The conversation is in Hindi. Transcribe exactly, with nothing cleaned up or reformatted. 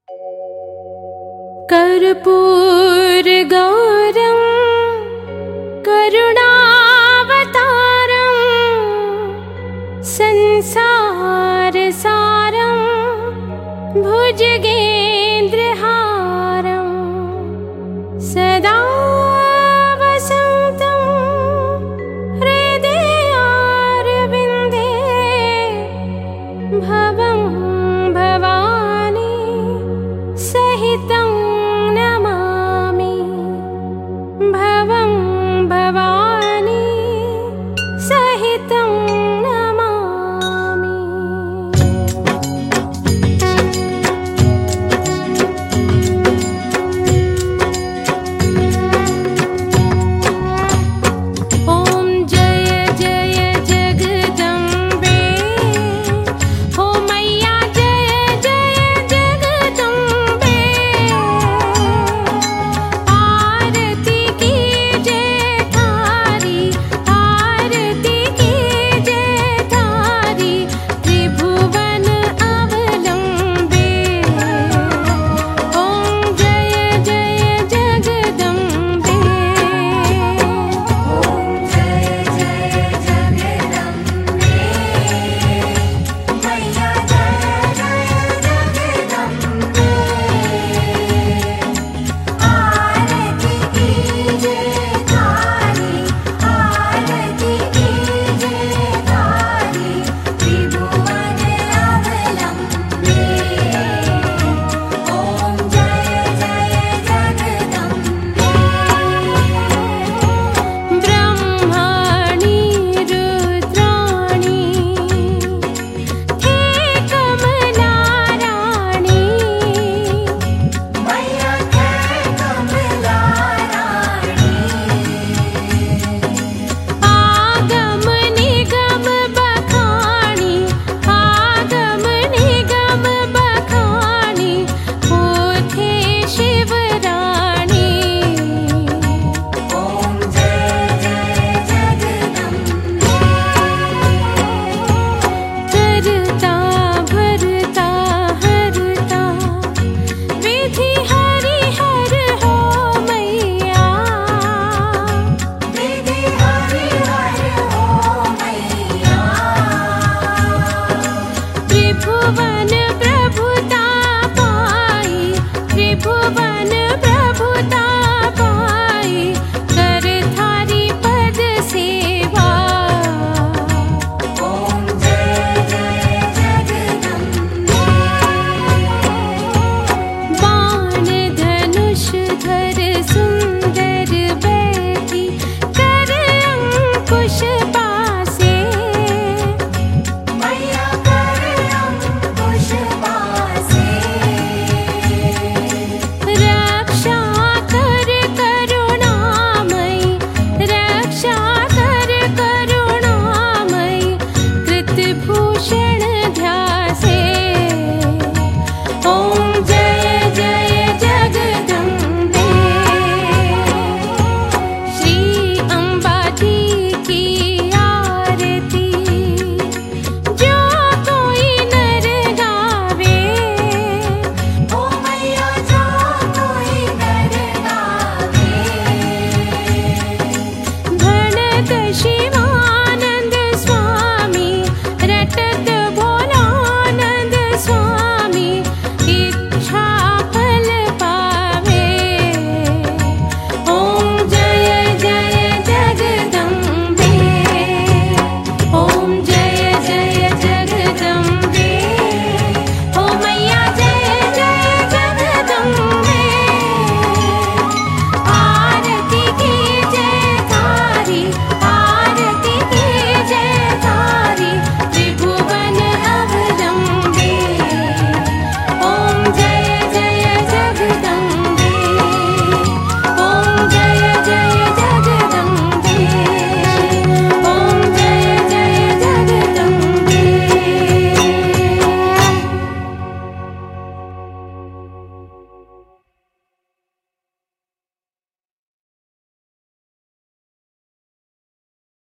कर्पूर गौरम करुणावतारम संसार सारम भुजगेन्द्रहारम सदा वसन्तं हृदयारविन्दे भवं भवानी सहितं नमामि भवं भवानी सहितं नमामि। ॐ जय जय जगदम्बे हो मैया जय जय जगदम्बे आरती की जय थारी आरती की जय थारी त्रिभुवन अवलंबे। ॐ जय जय जगदम्बे ब्रह्माणि रुद्राणि थे कमलाराणी आगम निगम बखानी आगम निगम बखानी होथे शिवरानी। ॐ जय जय जगदम्बे करता भरता हरता विधि हरिहर हो मैया विधि हरिहर हो मैया त्रिभुवन